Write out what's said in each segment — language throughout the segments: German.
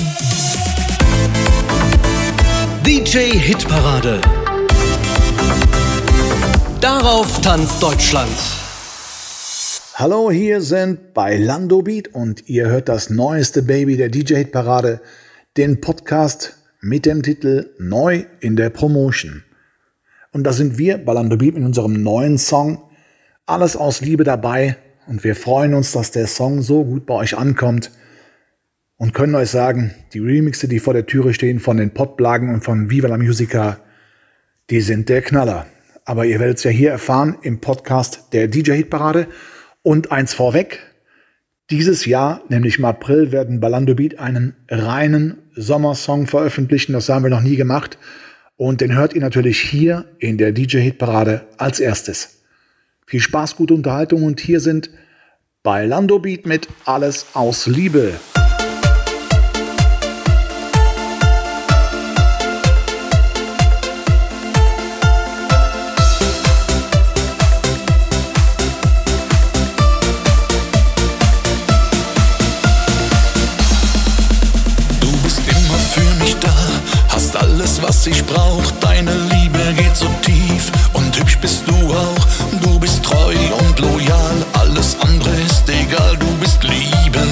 DJ Hitparade. Darauf tanzt Deutschland. Hallo, hier sind bei Lando Beat und ihr hört das neueste Baby der DJ Hitparade, den Podcast mit dem Titel Neu in der Promotion. Und da sind wir bei Lando Beat mit unserem neuen Song Alles aus Liebe dabei und wir freuen uns, dass der Song so gut bei euch ankommt und können euch sagen, die Remixe, die vor der Türe stehen von den Podblagen und von Viva la Musica, die sind der Knaller. Aber ihr werdet es ja hier erfahren im Podcast der DJ Hitparade. Und eins vorweg, dieses Jahr, nämlich im April, werden bei Lando Beat einen reinen Sommersong veröffentlichen. Das haben wir noch nie gemacht. Und den hört ihr natürlich hier in der DJ Hitparade als erstes. Viel Spaß, gute Unterhaltung und hier sind bei Lando Beat mit Alles aus Liebe. Was ich brauch, deine Liebe geht so tief und hübsch bist du auch. Du bist treu und loyal, alles andere ist egal, du bist Liebe.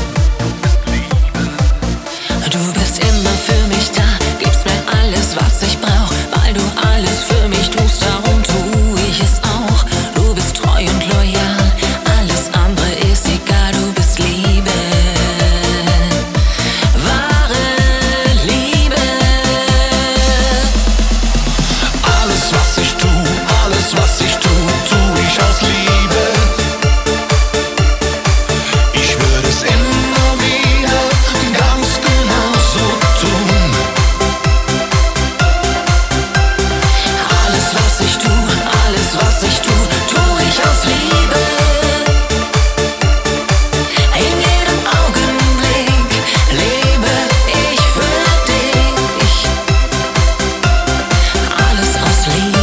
Du bist immer für mich da, gibst mir alles, was ich brauch, weil du alles für mich tust, darum tu ich es auch. Du bist treu und loyal, alles andere ist egal, du bist Liebe. Was ich tu, tu ich aus Liebe. Ich würde es immer wieder ganz genau so tun. Alles was ich tu, tu ich aus Liebe. In jedem Augenblick lebe ich für dich. Alles aus Liebe.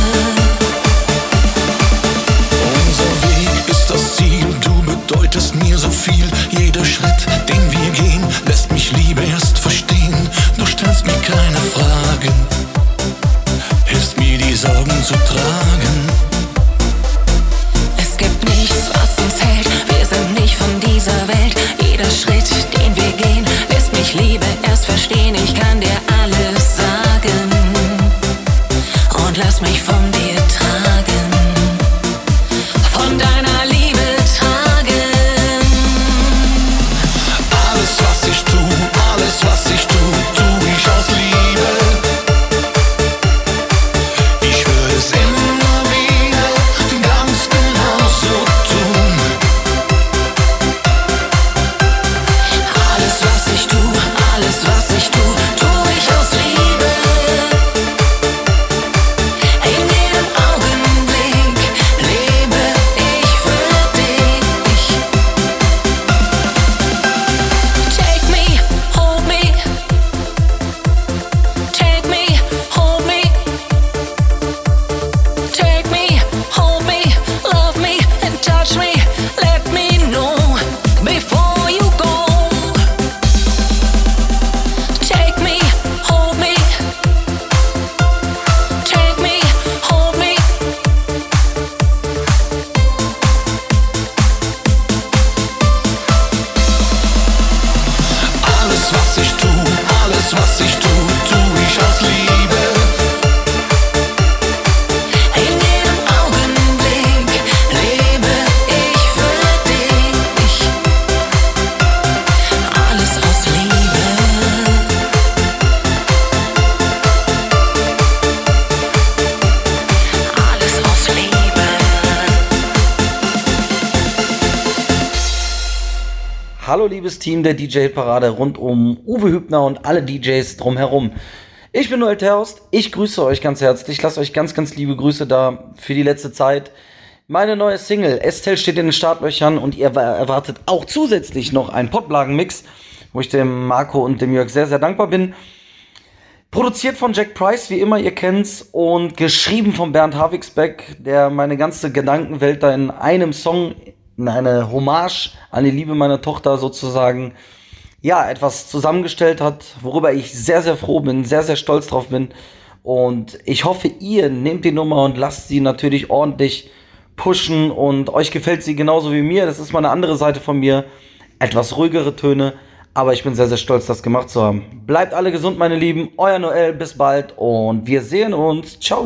Bedeutest mir so viel, jeder Schritt, den wir gehen, lässt mich Liebe erst verstehen. Du stellst mir keine Fragen, hilfst mir die Sorgen zu tragen. Es gibt nichts, was uns hält, wir sind nicht von dieser Welt. Jeder Schritt, den wir gehen, lässt mich Liebe erst verstehen. Ich kann dir alles sagen und lass mich von dir tragen, von deiner Liebe tragen. Was ich tu, tu ich aus Liebe. Ich würde es immer wieder ganz genau so tun. Alles was ich tu, tu ich aus Liebe. In jedem Augenblick lebe ich für dich. Take me, hold me. Take me, hold me. Take me, hold me, love me and touch me. Let me know before you go. Take me, hold me. Take me, hold me. Alles was ich tu, tu ich aus Liebe. In jedem Augenblick lebe ich für dich. Alles aus Liebe. Alles aus Liebe. Hallo liebes Team der DJ Hitparade rund um Uwe Hübner und alle DJs drumherum. Ich bin Noel Terhorst, ich grüße euch ganz herzlich, lasst euch ganz, ganz liebe Grüße da für die letzte Zeit. Meine neue Single Estelle steht in den Startlöchern und ihr erwartet auch zusätzlich noch einen Podblagen-Mix, wo ich dem Marco und dem Jörg sehr, sehr dankbar bin. Produziert von Jack Price, wie immer, ihr kennt's, und geschrieben von Bernd Havigsbeck, der meine ganze Gedankenwelt da in einem Song, in eine Hommage an die Liebe meiner Tochter sozusagen etwas zusammengestellt hat, worüber ich sehr, sehr froh bin, sehr, sehr stolz drauf bin. Und ich hoffe, ihr nehmt die Nummer und lasst sie natürlich ordentlich pushen und euch gefällt sie genauso wie mir. Das ist mal eine andere Seite von mir. Etwas ruhigere Töne, aber ich bin sehr, sehr stolz, das gemacht zu haben. Bleibt alle gesund, meine Lieben. Euer Noel, bis bald und wir sehen uns. Ciao.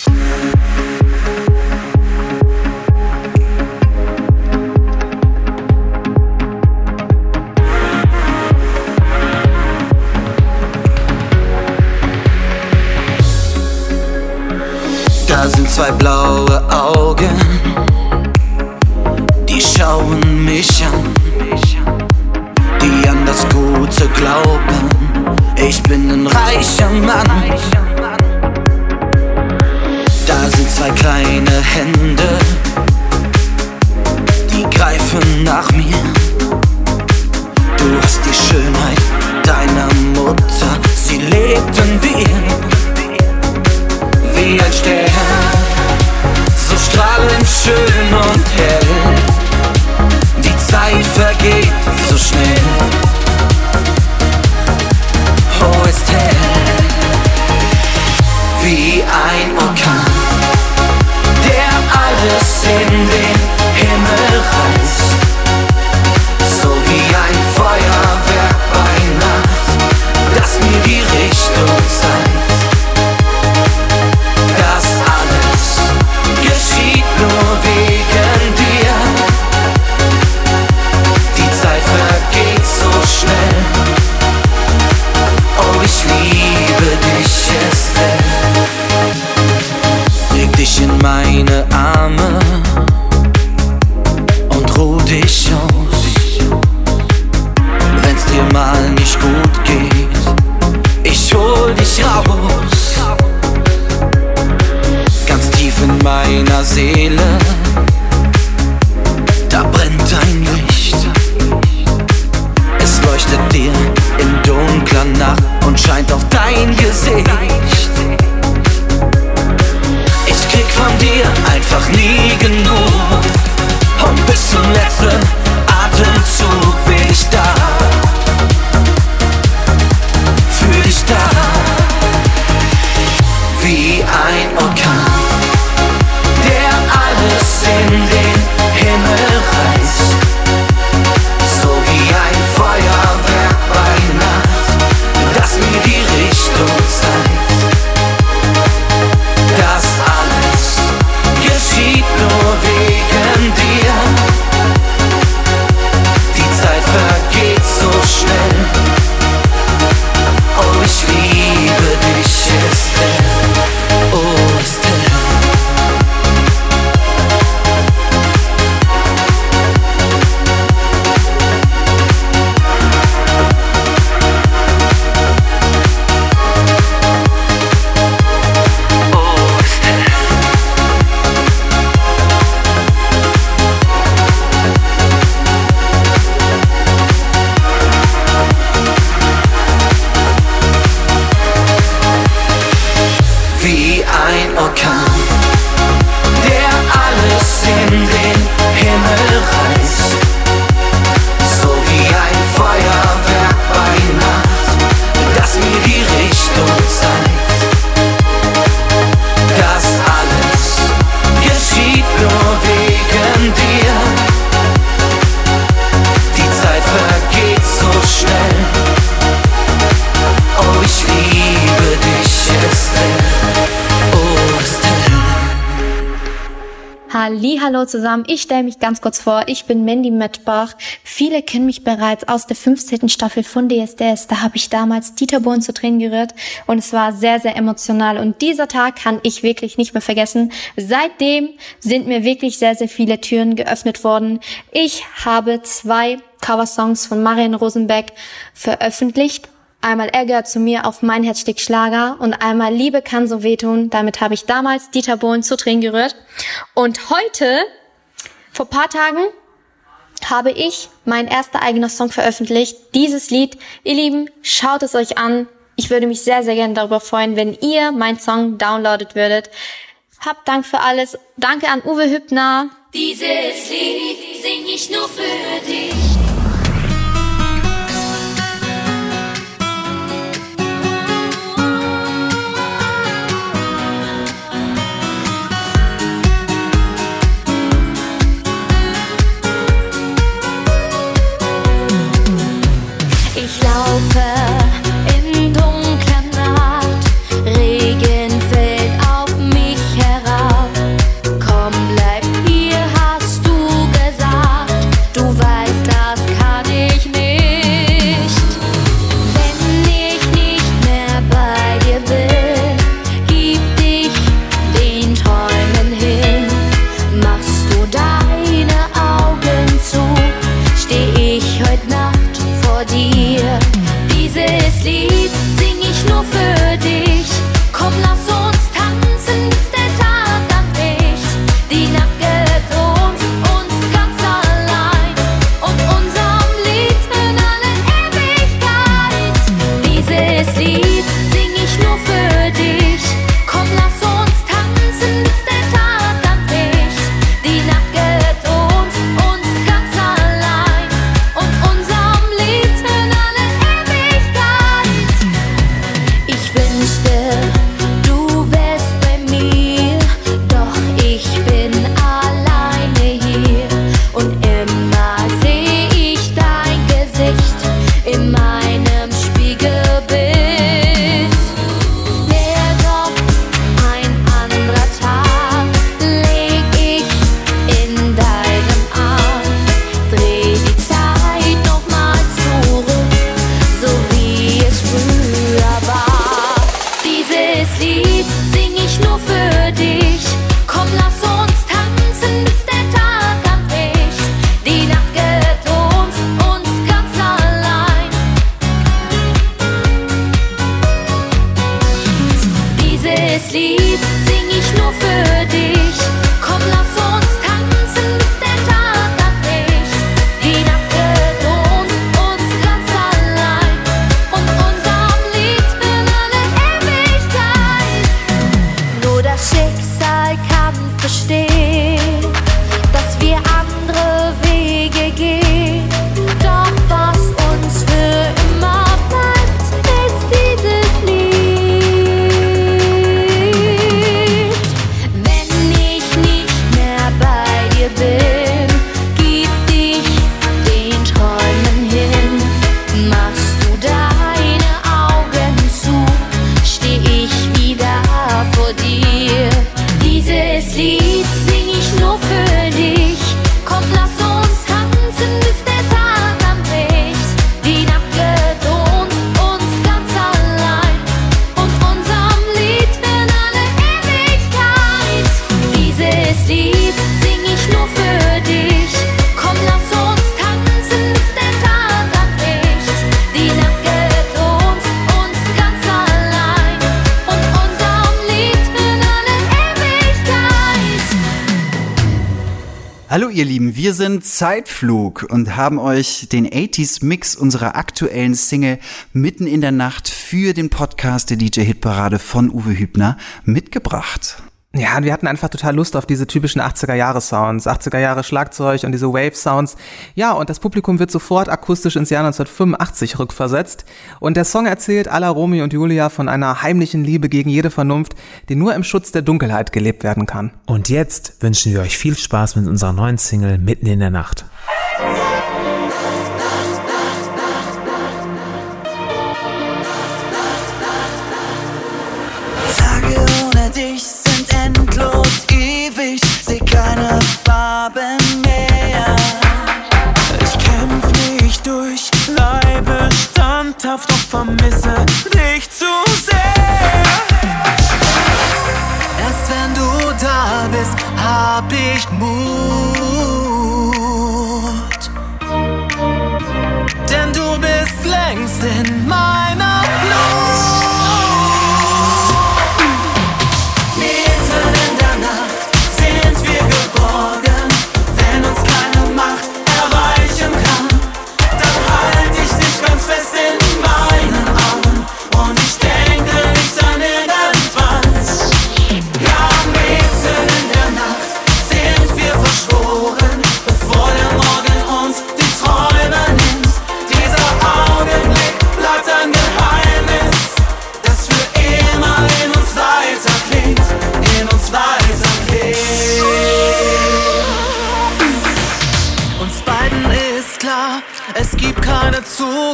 Da sind zwei blaue Augen, die schauen mich an, die an das Gute glauben. Ich bin ein reicher Mann. Da sind zwei kleine Hände, die greifen nach mir. Du hast die Schönheit deiner Mutter, sie lebt in dir. Wie ein Stern, so strahlend schön und hell. Die Zeit vergeht so schnell. Oh, ist hell, wie ein Orkan, der alles in den Himmel reißt. So wie ein Feuerwerk bei Nacht, das mir die Richtung zeigt. Das alles geschieht nur wegen dir. Die Zeit vergeht so schnell. Oh, ich liebe dich, Estelle. Leg dich in meine Arme und ruh dich aus. Wenn's dir mal nicht gut geht, ich hol dich raus. Ganz tief in meiner Seele, da brennt ein Licht. Es leuchtet dir in dunkler Nacht und scheint auf dein Gesicht. Ich krieg von dir einfach nie genug und bis zum letzten Atemzug bin ich da. Für dich da. Wie ein Orkan, der alles in den Himmel reißt. So wie ein Feuerwerk bei Nacht, das mir die Richtung zeigt. Das alles geschieht nur wegen dir. Die Zeit vergeht so schnell. Oh, ich liebe dich, Estelle. Oh, Estelle. Wie ein Orkan, der alles in den Himmel reißt. So wie ein Feuerwerk bei Nacht, das mir die Richtung zeigt. Das alles geschieht nur wegen dir. Die Zeit vergeht so schnell. Oh, ich liebe dich, Estelle. Hallihallo zusammen, ich stelle mich ganz kurz vor, ich bin Mandy Mettbach. Viele kennen mich bereits aus der 15. Staffel von DSDS, da habe ich damals Dieter Bohlen zu Tränen gerührt und es war sehr, sehr emotional und dieser Tag kann ich wirklich nicht mehr vergessen. Seitdem sind mir wirklich sehr, sehr viele Türen geöffnet worden. Ich habe 2 Coversongs von Marian Rosenbeck veröffentlicht. Einmal Er gehört zu mir auf Mein Herz schlägt Schlager und einmal Liebe kann so wehtun. Damit habe ich damals Dieter Bohlen zu Tränen gerührt. Und heute, vor ein paar Tagen, habe ich mein erster eigener Song veröffentlicht. Dieses Lied, ihr Lieben, schaut es euch an. Ich würde mich sehr, sehr gerne darüber freuen, wenn ihr meinen Song downloadet würdet. Habt Dank für alles. Danke an Uwe Hübner. Dieses Lied sing ich nur für dich. laufe in dunkler Nacht, Regen fällt auf mich herab. Komm, bleib hier, hast du gesagt, du weißt, das kann ich nicht. Wenn ich nicht mehr bei dir bin, gib dich den Träumen hin. Machst du deine Augen zu, steh ich heut Nacht vor dir. Dieses Lied sing ich nur für dich. Komm, lass uns tanzen, bis der Tag anbricht. Die Nacht gehört uns ganz allein. Und unserem Lied in alle Ewigkeit. Dieses Lied sing ich nur für dich. Komm, lass uns tanzen, bis der Tag anbricht. Die Nacht gehört uns ganz allein. Und unserem Lied in alle Ewigkeit. Ich wünschte, du wärst bei mir, doch ich bin alleine hier. Und immer seh ich dein Gesicht in meinem Spiegelbild. Wär doch ein anderer Tag, leg ich in deinem Arm. Dreh die Zeit nochmal zurück, so wie es früher war. Dieses Lied sing ich nur für dich. Komm, lass uns tanzen, bis der Tag anbricht. Die Nacht gehört uns ganz allein. Dieses Lied sing ich nur für dich. Komm, lass uns tanzen, bis der Tag anbricht. Die Nacht gehört uns ganz allein. Und unserem Lied in alle Ewigkeit. Nur das Schicksal kann verstehen, dass wir andere Wege gehen. Doch was uns für immer bleibt, ist dieses Lied. Wenn ich nicht mehr bei dir bin, gib dich den Träumen hin. Machst du deine Augen zu, steh ich wieder vor dir. Dieses Lied sing ich nur für dich. Komm, lass uns tanzen, bis der Tag anbricht. Die Nacht gehört uns ganz allein. Und unserem Lied in alle Ewigkeit. Dieses Lied sing ich nur für dich. Komm, lass uns tanzen, bis der Tag anbricht. Die Nacht gehört uns ganz allein. Und unserem Lied in alle Ewigkeit. Hallo ihr Lieben, wir sind Zeitflug und haben euch den 80s Mix unserer aktuellen Single Mitten in der Nacht für den Podcast der DJ-Hitparade von Uwe Hübner mitgebracht. Ja, und wir hatten einfach total Lust auf diese typischen 80er-Jahre-Sounds, 80er-Jahre-Schlagzeug und diese Wave-Sounds. Ja, und das Publikum wird sofort akustisch ins Jahr 1985 rückversetzt. Und der Song erzählt à la Romeo und Julia von einer heimlichen Liebe gegen jede Vernunft, die nur im Schutz der Dunkelheit gelebt werden kann. Und jetzt wünschen wir euch viel Spaß mit unserer neuen Single Mitten in der Nacht. Tage ohne dich sind endlos ewig, seh keine Farben mehr. Ich kämpf mich durch, bleibe standhaft, doch vermisse dich zu sehr. Erst wenn du da bist, hab ich Mut. Denn du bist längst in meiner Blut. Mitten in der Nacht sind wir geborgen. Wenn uns keine Macht erreichen kann, dann halt ich dich ganz fest in meinen Armen. Und ich denke nicht an irgendwann. Ja, mitten in der Nacht sind wir verschworen, bevor der Morgen uns die Träume nimmt. Dieser Augenblick bleibt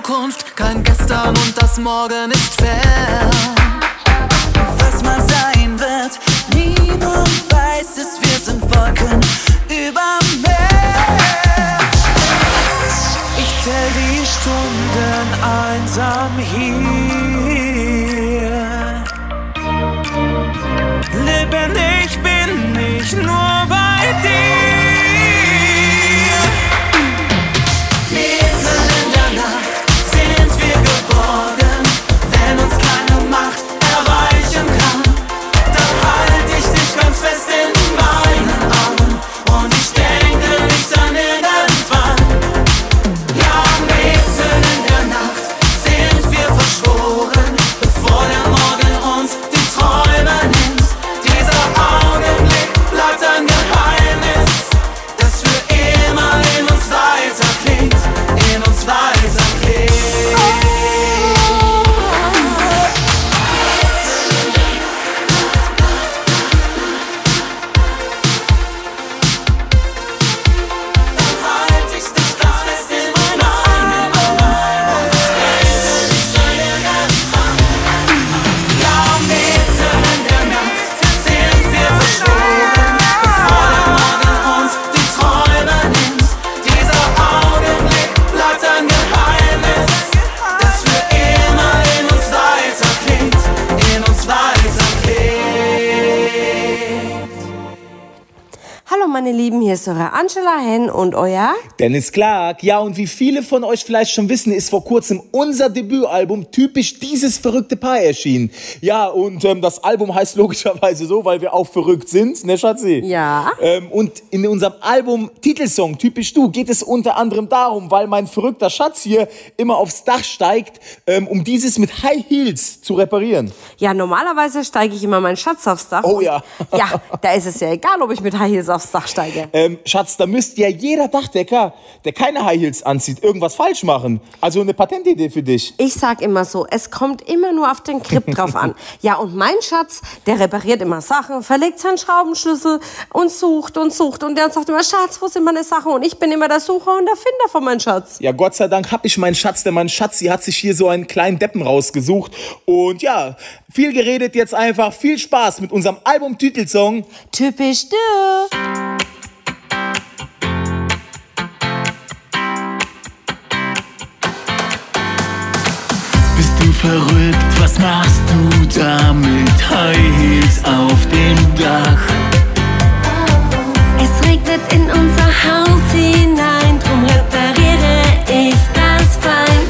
Zukunft, kein Gestern und das Morgen ist fern. Was mal sein wird, niemand weiß es, wir sind Wolken über Meer. Ich zähl die Stunden einsam hier. Lebendig bin ich nur bei dir. Mitten in der Nacht sind wir geborgen. Wenn uns keine Macht erreichen kann, dann halt ich dich ganz fest in meinen Armen und ich denke nicht an irgendwann. Ja, mitten in der Nacht sind wir verschworen, bevor der Morgen uns die Träume nimmt. Dieser Augenblick bleibt ein Geheimnis, das für immer in uns weiter klingt, in uns weiter klingt. Dann halt ich dich ganz fest in meinen Armen und ich denke nicht an irgendwann. Ja, mitten in der Nacht sind wir verschworen, bevor der Morgen uns die Träume nimmt. Dieser Augenblick bleibt ein Geheimnis, das für immer in uns weiter klingt, in uns weiter klingt. Hallo meine Lieben, hier ist eure Angela Henn und euer... Dennis Clark. Ja, und wie viele von euch vielleicht schon wissen, ist vor kurzem unser Debütalbum Typisch dieses verrückte Paar erschienen. Ja, und das Album heißt logischerweise so, weil wir auch verrückt sind, ne Schatzi? Ja. Und in unserem Album Titelsong Typisch du geht es unter anderem darum, weil mein verrückter Schatz hier immer aufs Dach steigt, um dieses mit High Heels zu reparieren. Ja, normalerweise steige ich immer meinen Schatz aufs Dach. Oh ja. Ja, da ist es ja egal, ob ich mit High Heels aufs Dach steige. Schatz, da müsste ja jeder Dachdecker, der keine High Heels anzieht, irgendwas falsch machen. Also eine Patentidee für dich. Ich sag immer so, es kommt immer nur auf den Grip drauf an. Ja, und mein Schatz, der repariert immer Sachen, verlegt seinen Schraubenschlüssel und sucht und sucht. Und der sagt immer, Schatz, wo sind meine Sachen? Und ich bin immer der Sucher und der Finder von meinem Schatz. Ja, Gott sei Dank hab ich meinen Schatz, denn mein Schatzi hat sich hier so einen kleinen Deppen rausgesucht. Und ja, viel geredet, jetzt einfach viel Spaß mit unserem Albumtitelsong Typisch du. Bist du verrückt, was machst du da mit High Heels auf dem Dach? Es regnet in unser Haus hinein, drum repariere ich das fein.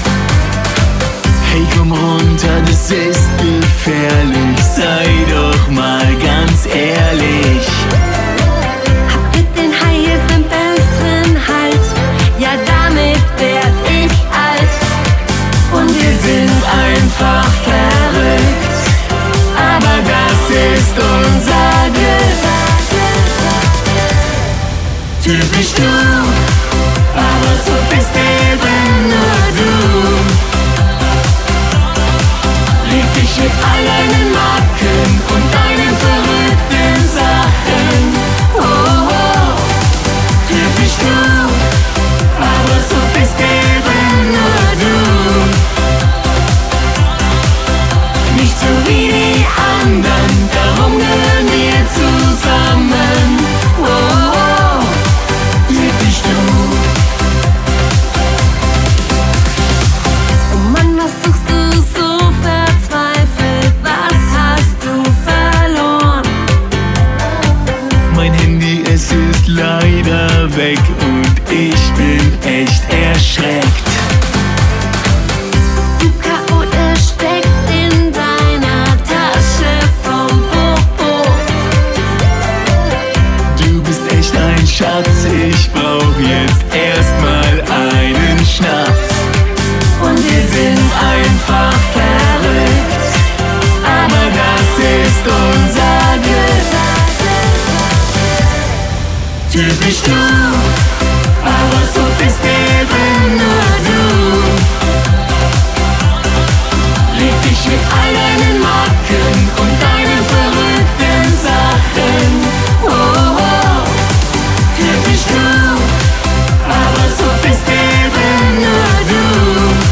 Hey, komm runter, das ist gefährlich, sei doch mal ganz ehrlich. Hab mit den High Heels einen besseren Halt, ja damit werd ich alt. Und wir sind einfach verrückt, aber das ist unser Glück. Typisch du, aber so bist eben nur du. Leg dich mit all deinen Macken und deinen verrückten Sachen. Oh, oh. Typisch du, aber so bist eben nur du. Nicht so wie die anderen, darum gehören wir zusammen. Oh, oh. Typisch du. Oh Mann, was suchst du so verzweifelt? Was hast du verloren? Mein Handy, es ist leider weg und ich bin echt erschreckt. Du Chaote steckt in deiner Tasche vom Popo. Du bist echt ein Schatz, ich brauch jetzt erstmal einen Schnaps. Und wir sind einfach verrückt, aber das ist unser Glück. Typisch du, aber so bist eben nur du. Leg dich mit all deinen Macken und deinen verrückten Sachen. Oh, oh. Typisch du, aber so bist eben nur du.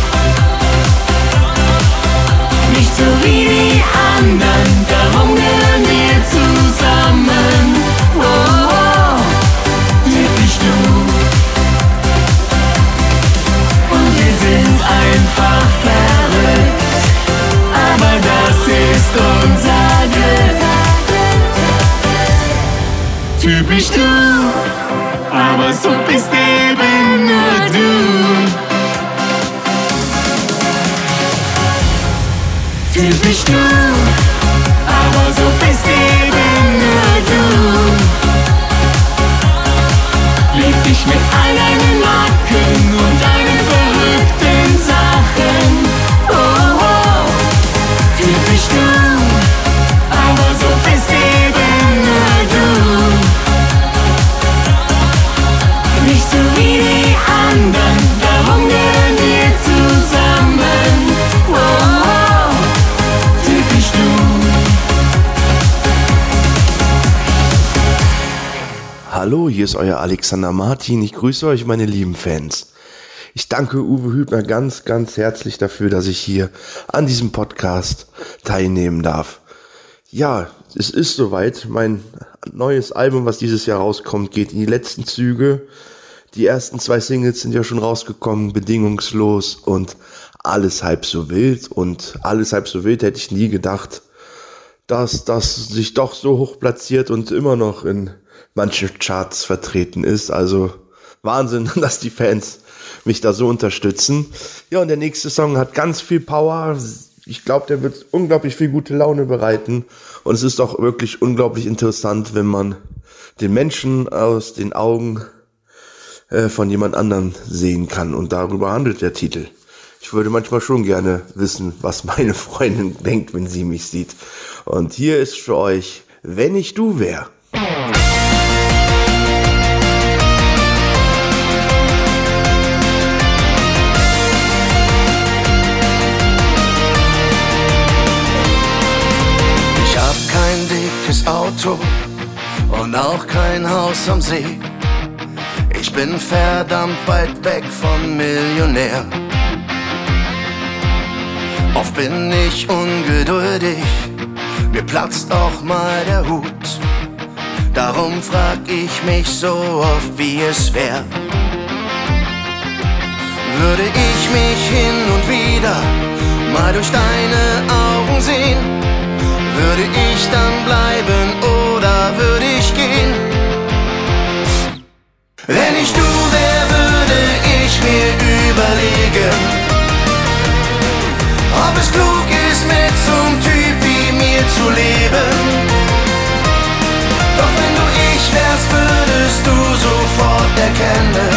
Typisch du, aber so bist eben nur du. Lieb dich mit all deinen Macken und deinen verrückten Sachen. Oh, oh. Typisch du, aber so bist eben nur du. Nicht so wie die anderen, darum gehören wir zusammen. Oh, oh. Typisch du. Hallo, hier ist euer Alexander Martin. Ich grüße euch, meine lieben Fans. Ich danke Uwe Hübner ganz, ganz herzlich dafür, dass ich hier an diesem Podcast teilnehmen darf. Ja, es ist soweit. Mein neues Album, was dieses Jahr rauskommt, geht in die letzten Züge. Die ersten 2 Singles sind ja schon rausgekommen, Bedingungslos und Alles halb so wild. Und Alles halb so wild hätte ich nie gedacht, dass das sich doch so hoch platziert und immer noch in manchen Charts vertreten ist. Also Wahnsinn, dass die Fans mich da so unterstützen. Ja, und der nächste Song hat ganz viel Power. Ich glaube, der wird unglaublich viel gute Laune bereiten. Und es ist auch wirklich unglaublich interessant, wenn man den Menschen aus den Augen von jemand anderem sehen kann. Und darüber handelt der Titel. Ich würde manchmal schon gerne wissen, was meine Freundin denkt, wenn sie mich sieht. Und hier ist für euch Wenn ich du wär. Ich hab kein dickes Auto und auch kein Haus am See. Ich bin verdammt weit weg von Millionär. Oft bin ich ungeduldig, mir platzt auch mal der Hut. Darum frag ich mich so oft, wie es wär. Würde ich mich hin und wieder mal durch deine Augen sehen? Würde ich dann bleiben oder würde ich gehen? Wenn ich du wär, würde ich mir überlegen, ob es klug ist, mit so'm Typ wie mir zu leben. Doch wenn du ich wärst, würdest du sofort erkennen,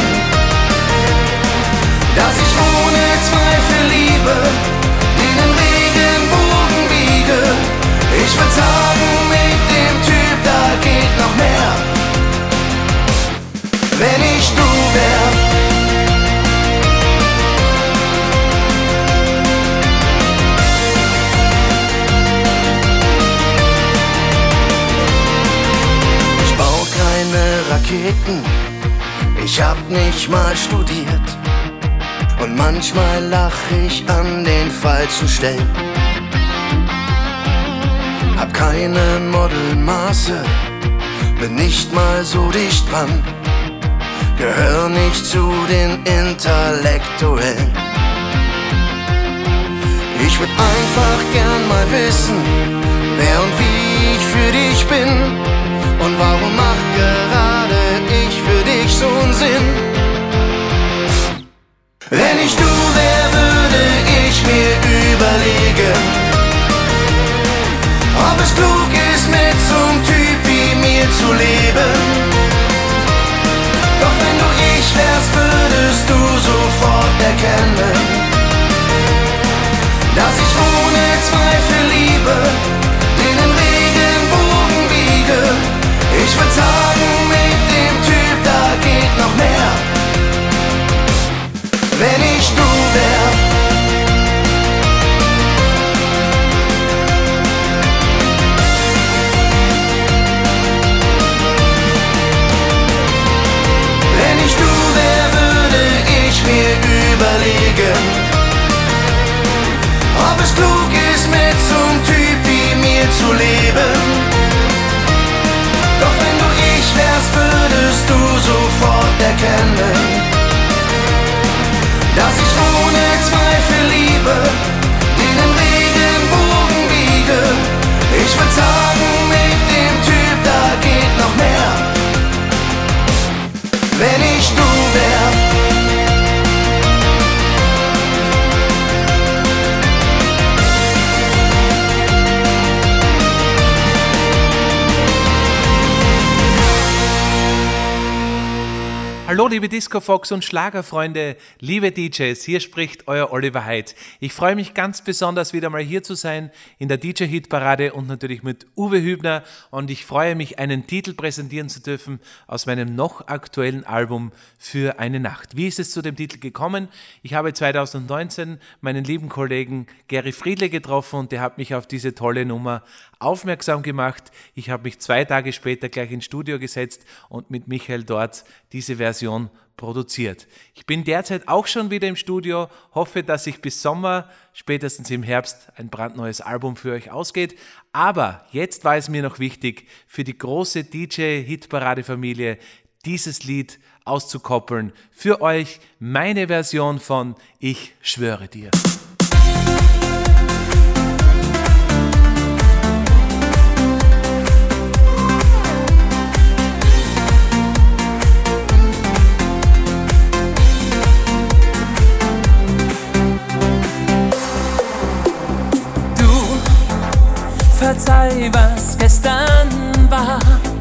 dass ich ohne Zweifel Liebe in den Regenbogen biege. Ich würd sagen, mit dem Typ, da geht noch mehr. Wenn ich du wär. Ich bau keine Raketen, ich hab nicht mal studiert. Und manchmal lach ich an den falschen Stellen. Hab keine Modelmaße, bin nicht mal so dicht dran. Gehör nicht zu den Intellektuellen. Ich würd einfach gern mal wissen, wer und wie ich für dich bin. Und warum macht gerade ich für dich so'n Sinn? Wenn ich du wär, würde ich mir überlegen, ob es klug ist, mit so'm Typ wie mir zu leben. Doch wenn du ich wärst, würdest du sofort erkennen, dass ich ohne Zweifel Liebe in den Regenbogen biege. Ich würd sagen, mit dem Typ, da geht noch mehr. Wenn ich du wär. Wenn ich du wär, würde ich mir überlegen, ob es klug Hallo liebe Disco-Fox und Schlagerfreunde, liebe DJs, hier spricht euer Oliver Heid. Ich freue mich ganz besonders wieder mal hier zu sein in der DJ-Hit-Parade und natürlich mit Uwe Hübner und ich freue mich, einen Titel präsentieren zu dürfen aus meinem noch aktuellen Album Für eine Nacht. Wie ist es zu dem Titel gekommen? Ich habe 2019 meinen lieben Kollegen Gary Friedle getroffen und der hat mich auf diese tolle Nummer aufmerksam gemacht. Ich habe mich 2 Tage später gleich ins Studio gesetzt und mit Michael dort diese Version produziert. Ich bin derzeit auch schon wieder im Studio, hoffe, dass sich bis Sommer, spätestens im Herbst, ein brandneues Album für euch ausgeht. Aber jetzt war es mir noch wichtig, für die große DJ-Hitparade-Familie dieses Lied auszukoppeln. Für euch meine Version von Ich schwöre dir. Verzeih, was gestern war.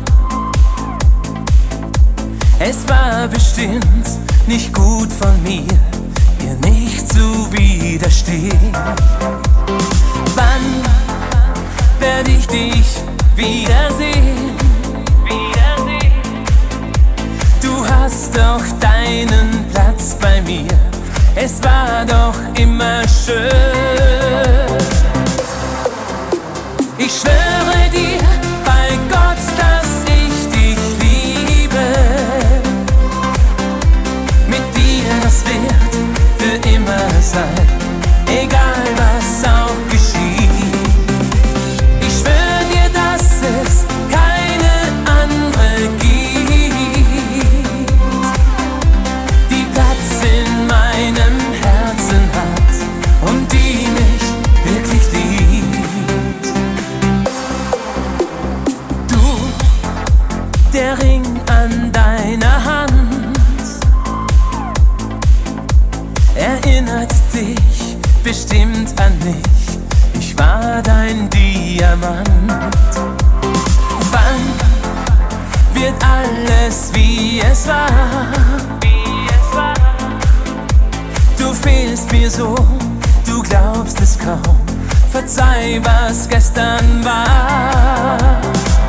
Es war bestimmt nicht gut von mir, ihr nicht zu widerstehen. Wann werde ich dich wiedersehen? Du hast doch deinen Platz bei mir, es war doch immer schön. Ich schwöre dir bei Gott, dass ich dich liebe. Mit dir, das wird für immer sein, egal was auch geschieht. Ich schwöre dir, dass es keine andere gibt, die Platz in meinem Herzen hat und die mich wirklich liebt. Der Ring an deiner Hand erinnert dich bestimmt an mich. Ich war dein Diamant. Wann wird alles wie es war? Du fehlst mir so, du glaubst es kaum. Verzeih, was gestern war.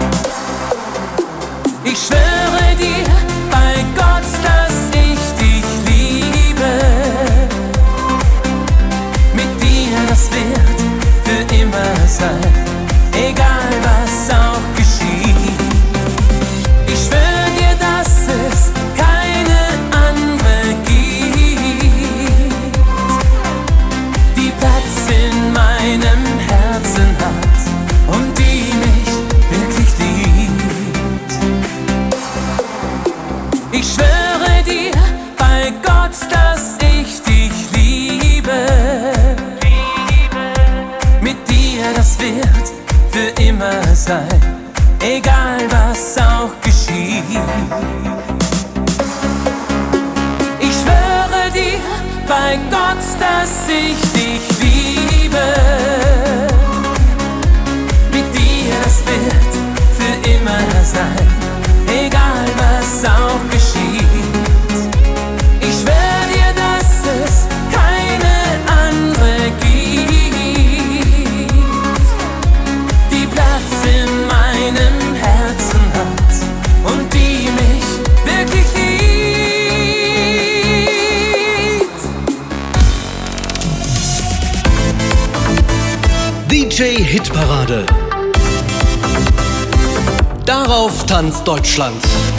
Ich schwöre dir bei Gott, dass ich dich liebe. Mit dir, das wird für immer sein, egal was auch geschieht. Ich schwöre dir, dass es keine andere gibt, die Platz in meinem Herzen hat und die mich wirklich liebt. Ich schwöre dir bei Gott, dass ich dich liebe. Mit dir, das wird für immer sein, egal was auch geschieht. Ich schwöre dir bei Gott, dass ich dich liebe. Mit dir, das wird für immer sein, egal was auch geschieht. Ich schwöre dir, dass es keine andere gibt, die Platz in meinem Herzen hat und die mich wirklich liebt. DJ-Hitparade. Darauf tanzt Deutschland.